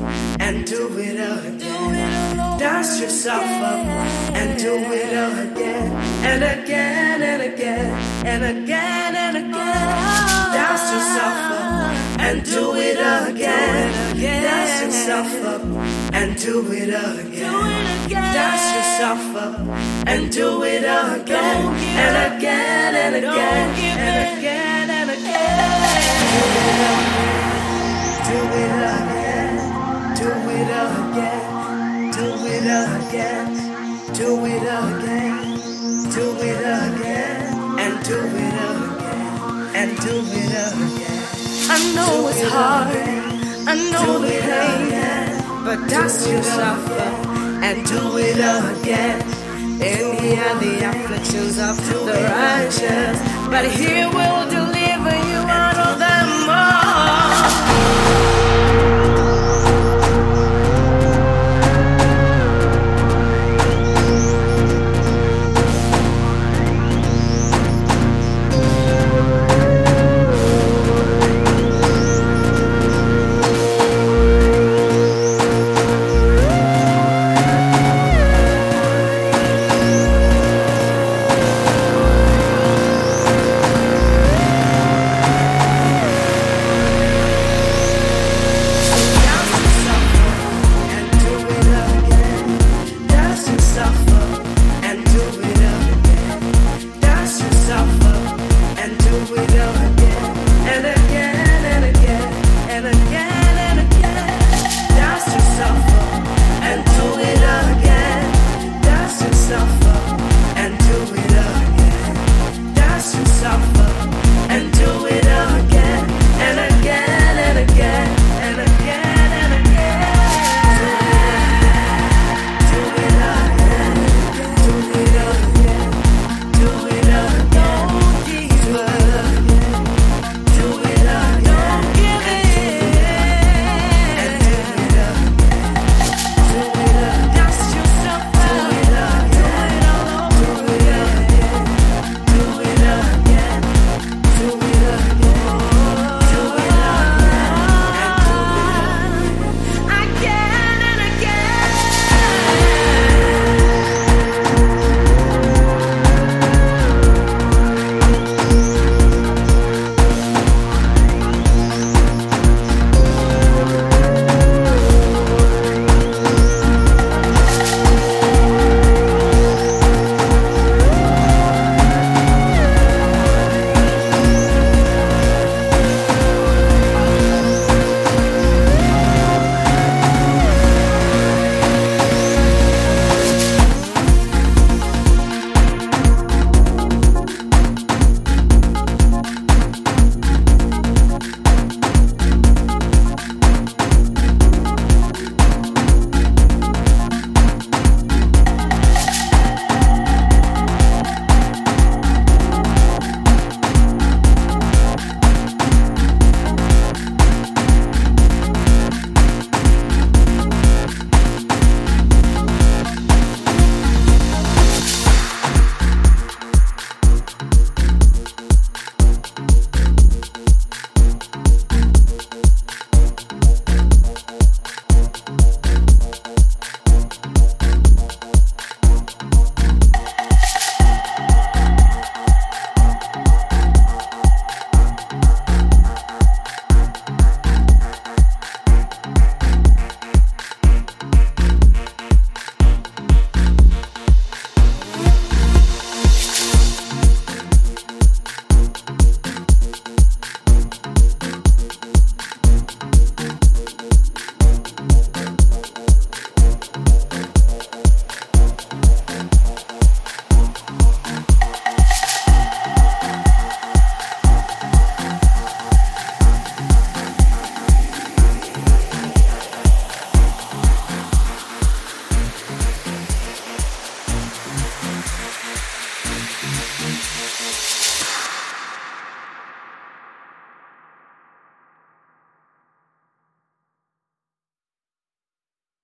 and do it again. Dust yourself up and do it again and again and again and again and again. Dust yourself up and do it again. Dust yourself up and do it again. Dust yourself up and do it again and again and again and again and again. Do it again. Do it again. Do it again. Do it again. Do it again. And do it again. And do it again. I know it's hard. I know the pain. But dust yourself up and do it again. In here the afflictions of the righteous, but here will